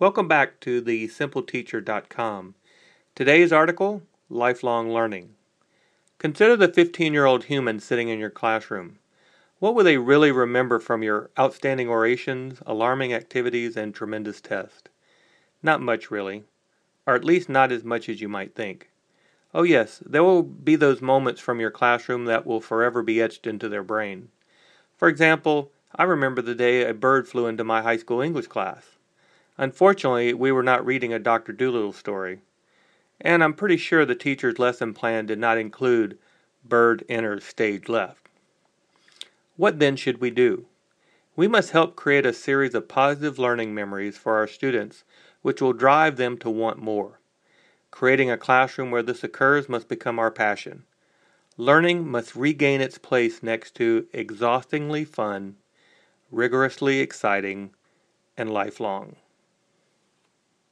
Welcome back to the simpleteacher.com. Today's article, Lifelong Learning. Consider the 15-year-old human sitting in your classroom. What will they really remember from your outstanding orations, alarming activities, and tremendous tests? Not much, really. Or at least not as much as you might think. Oh yes, there will be those moments from your classroom that will forever be etched into their brain. For example, I remember the day a bird flew into my high school English class. Unfortunately, we were not reading a Dr. Dolittle story. And I'm pretty sure the teacher's lesson plan did not include bird enters stage left. What then should we do? We must help create a series of positive learning memories for our students, which will drive them to want more. Creating a classroom where this occurs must become our passion. Learning must regain its place next to exhaustingly fun, rigorously exciting, and lifelong.